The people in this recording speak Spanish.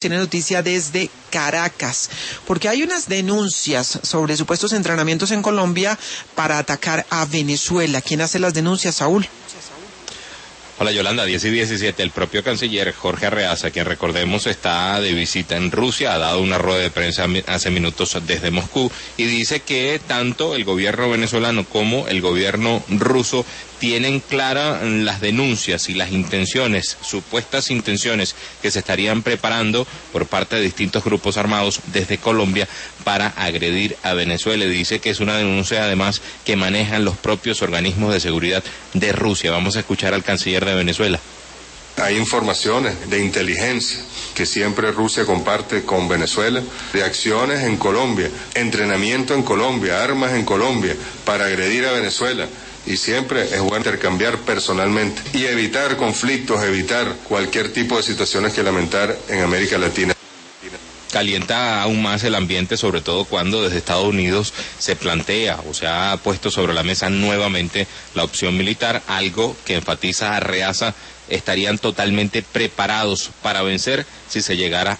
Tiene noticia desde Caracas, porque hay unas denuncias sobre supuestos entrenamientos en Colombia para atacar a Venezuela. ¿Quién hace las denuncias, Saúl? Hola Yolanda, 10:17. El propio canciller Jorge Arreaza, quien recordemos está de visita en Rusia, ha dado una rueda de prensa hace minutos desde Moscú y dice que tanto el gobierno venezolano como el gobierno ruso tienen claras las denuncias y las intenciones, supuestas intenciones que se estarían preparando por parte de distintos grupos armados desde Colombia para agredir a Venezuela. Y dice que es una denuncia además que manejan los propios organismos de seguridad de Rusia. Vamos a escuchar al canciller de Venezuela. Hay informaciones de inteligencia que siempre Rusia comparte con Venezuela, de acciones en Colombia, entrenamiento en Colombia, armas en Colombia para agredir a Venezuela. Y siempre es bueno intercambiar personalmente y evitar conflictos, evitar cualquier tipo de situaciones que lamentar en América Latina. Calienta aún más el ambiente, sobre todo cuando desde Estados Unidos se plantea o se ha puesto sobre la mesa nuevamente la opción militar, algo que enfatiza Arreaza estarían totalmente preparados para vencer si se llegara